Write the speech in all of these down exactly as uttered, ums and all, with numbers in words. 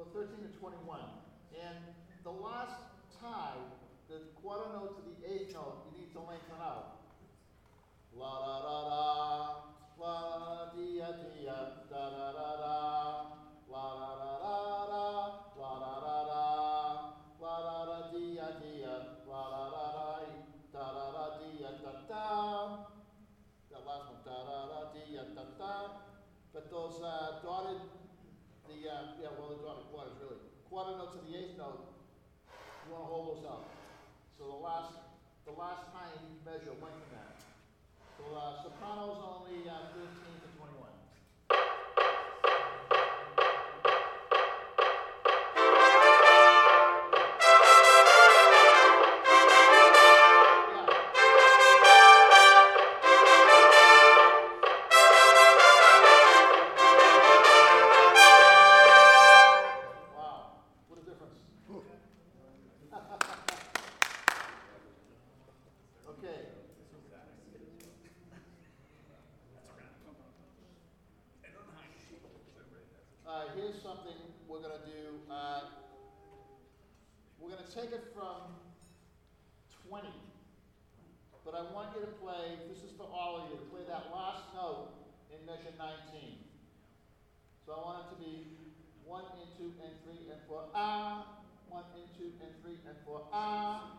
well, thirteen to twenty-one. And the last tie, the quarter note to the eighth note, you need to lengthen out. La da da da, la da dia dia, da da da da, la da da da da, la da da da, la da da dia dia, la da da da, da da da dia da da. That last one, da da da dia da da. But those uh, dotted, the uh, yeah, well, the dotted quarters really. Quarter note to the eighth note, you want to hold those out. So the last, the last time you measure lengthen that. So uh, soprano's only uh, thirteen to twenty-one. Here's something we're going to do. Uh, we're going to take it from twenty, but I want you to play, this is for all of you, to play that last note in measure nineteen. So I want it to be one and two and three and four, ah, one and two and three and four, ah.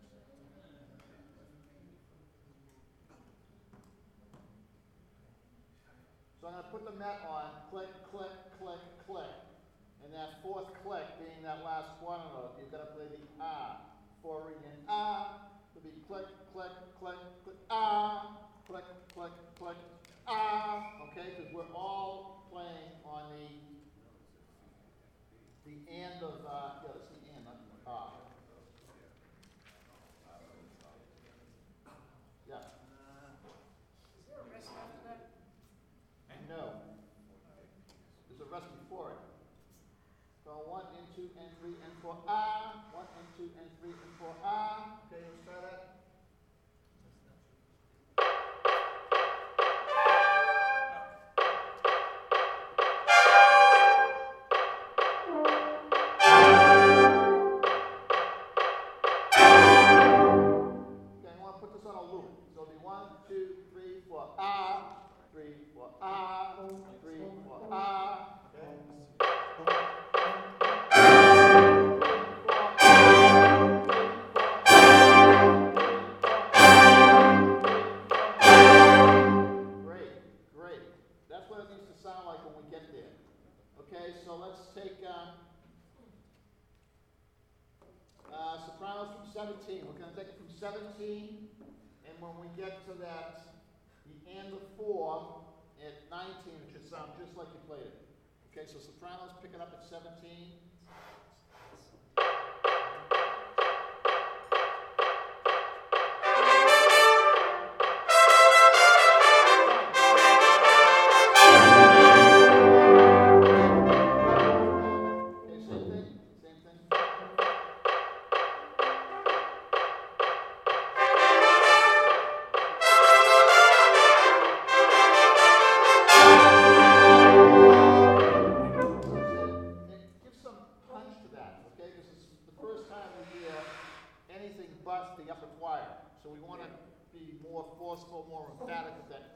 So I'm going to put the met on, click, click, click, click. And that fourth click being that last quarter note, you've got to play the ah. Four ring and ah. It'll be click, click, click, click, ah. Click, click, click, ah. Okay, because we're all playing on the the end of, uh, yeah, that's the end, not the ah. Yeah. Is there a rest after that? No. There's a rest before it. So one and two and three and four, ah. One and two and three and four, ah. Okay, let's try that. Okay, I want to put this on a loop. So it'll be one, two, three, four, ah. Three, four, ah. Three, four, ah. Okay. Sound like when we get there. Okay, so let's take um, uh, sopranos from seventeen. We're going to take it from seventeen, and when we get to that, the end of four at nineteen, it should sound just like you played it. Okay, so sopranos pick it up at seventeen. But the upper choir. So we want to be more forceful, more emphatic with that